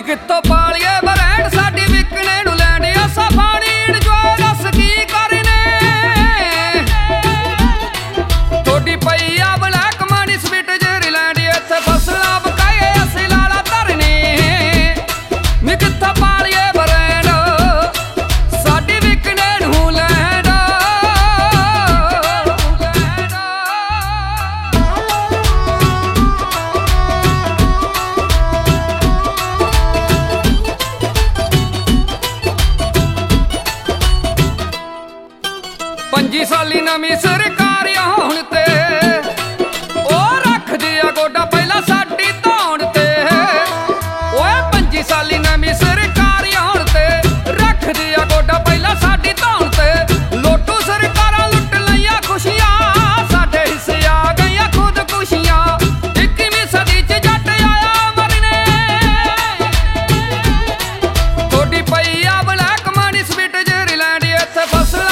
ਕਿੱਥੋਂ ਪਾਲੀਏ ਬਰੈਂਡ ਸਾਡੀ ਵਿਕਣੇ ਨੂੰ ਲੈਂਡ ਅਸਾਂ ਪਾਣੀ ਇੰਜੋਏ ਦੱਸ ਕੀ ਕਰਨੇ ਥੋੜੀ ਪਈ ਆ ਬਲੈਕ ਮਨੀ ਸਵੀਟ ਜਰੀਲੈਂਡ ਇੱਥੇ ਫਸਲਾਂ ਬਕਾਏ ਅਸੀਂ ਲਾਲਾ ਧਰਨੇ ਨੀ ਕਿੱਥੋਂ ਪਾਲੀਏ ਬਰੈਂਡ ਸਾਡੀ ਵਿਕਣੇ ਨੂੰ ਲੈਂਡ पंजी साली नवीं सरकार आउण ते ओ रखदी आ गोडा पहला साडी धौण ते ओए 25 साली नवीं सरकार आउण ते रखदी आ गोडा पहला साडी धौण ते लोटू सरकारां लुट लईआं खुशियां साडे हिस्से आ गईआं खुदकुशियां 21वीं सदी च जट आया मरने थोड़ी पई आ ब्लैक मनी स्वीट जरीलैंड इत्थे फसलां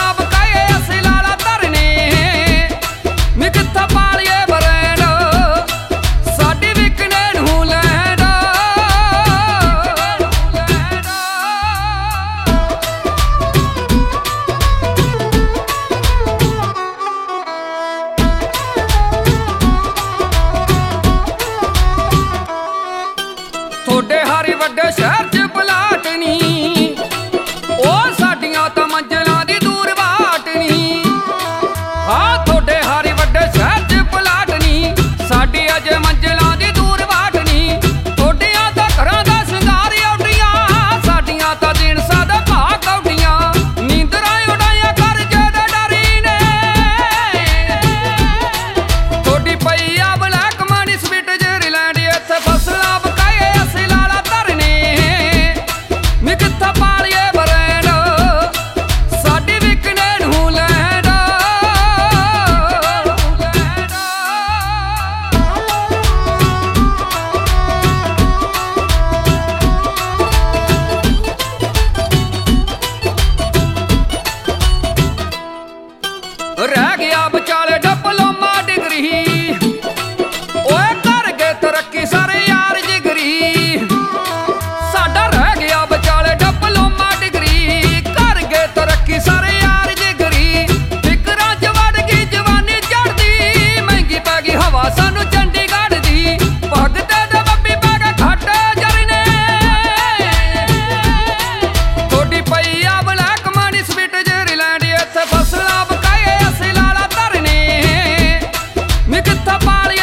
थोड़े हारी वड्डे शहर च पलाट नी ओ साडियां तां मंजिलां दी दूर बाट नी हाँ थोड़े हारी वड्डे शहर च पलाट नी साडी अजे मंजिलां दी दूर बाट नी थोड़ियां तां घरां दा सिंगार औडियां साडियां तां दिन सादा भाग कौडियां नींदरां उडाइयां करजे दे डरी ने थोड़ी पई आ ब्लैक मनी स्वीट जरीलैंड इत्थे फसलां कित्थों पालिए बरैंड साडी विकणे नूं लैंड रह गया विचाले डिप्लोमा डिग्री ओए कर गए तरक्की सारे यार जिगरी साडा रह गया विचाले डिप्लोमा डिग्री कर गए तरक्की सारे यार जिगरी फिकरां च वड़ गई जवानी चढ़दी महंगी पै गई हवा सानू चंडीगढ़ दी भगते दे बब्बी पै गए घट जरने थोड़ी पई आ ब्लैक मनी स्वीट जरीलैंड इत्थे फसलां बकाए ਅਸੀਂ लाला धरने नी कित्थों पाली